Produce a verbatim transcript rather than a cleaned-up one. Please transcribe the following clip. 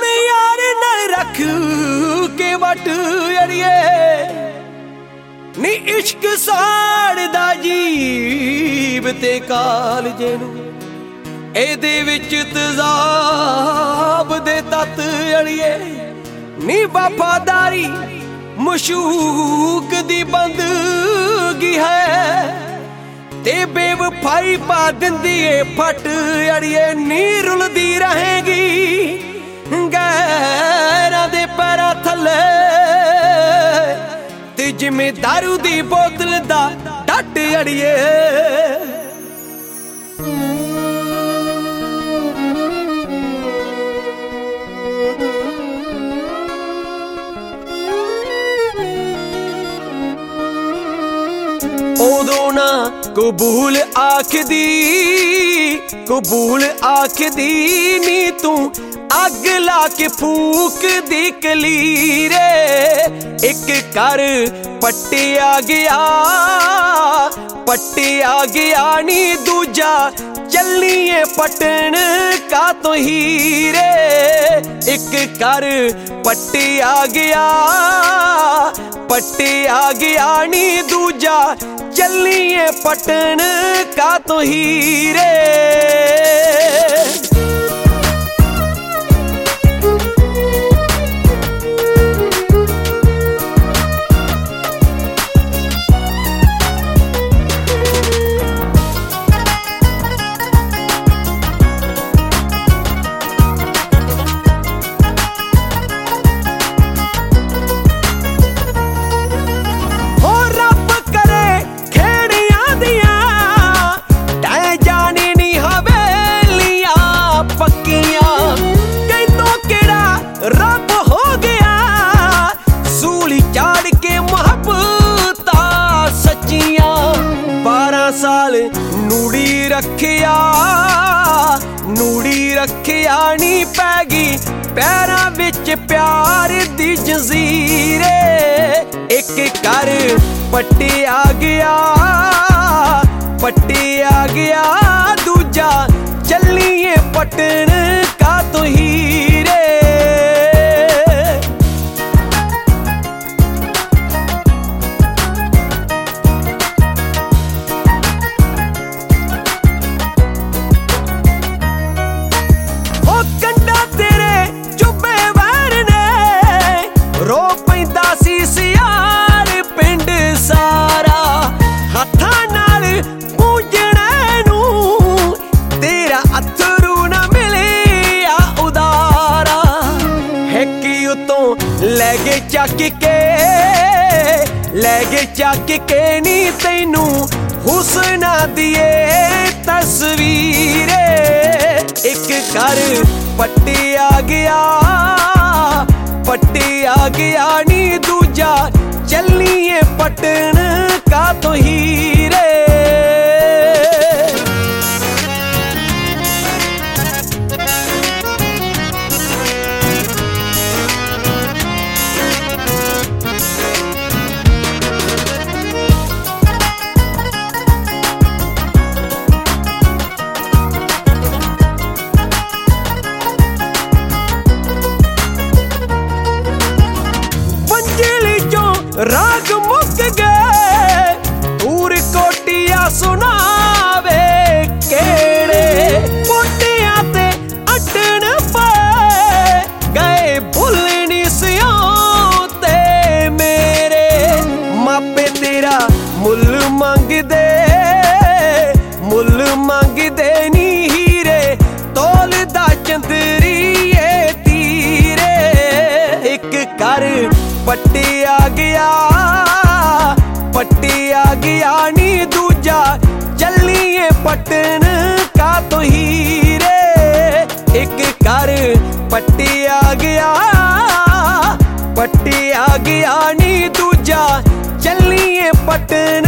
यार नाल रख के वट अड़िए नी इश्क साड़दा जीब ते कालजे नूं एदे विच तज़ाब दे तत अड़िए नी वफादारी मशूक दी बंदगी है ते बेवफाई पा दिंदी ए फट अड़िए नी रुलदी रहेगी गैरां दे पैरां थल्ले ते जिवें दारू दी बोतल दा डट अड़िए उदों ना कबूल आखदी कबूल आखदी नी तू अग ला के फूक दी कलीरे एक कर पट्टिया गया पट्टिया गया नी दूजा चलिए पटन का तो हीरे एक कर पट्टिया गया पट्टिया गया नी दूजा चलिए पटन का तो हीरे रब हो गया सूली चाड़ के मोहब्बता सच्चियां बारह साल नूड़ी रखिया नूड़ी रखिया नी पैगी पैरां विच प्यार दी जंजीरे एक कर पट्टिया गया पट्टिया गया दूजा चलिए पटन का तो हीरे रो पैंदा सी सियाल पिंड सारा हत्थां नाल पूजणे नूं तेरा अथरू ना मिलिया उदारा है कि उतों लै गए चक के लै गए चक के नी तैनू हुस्ना दिए तस्वीरे एक कर पट्टिया गया पट्टिया गया नी दूजा चलिए पटन का तो हीरे राग मुक गए पूर कोटिया सुनावे केड़े कोटिया ते अटन पे गए भुलनी सियों ते मेरे मापे तेरा मुल मंग दे मुल मंग दे नी हीरे तोल दा चंदरिए तीरे एक कर पट्टिया गया पट्टिया गया नी दूजा चलिए पटन का तो हीरे एक कर पट्टिया गया पट्टिया गया नी दूजा चलिए पटन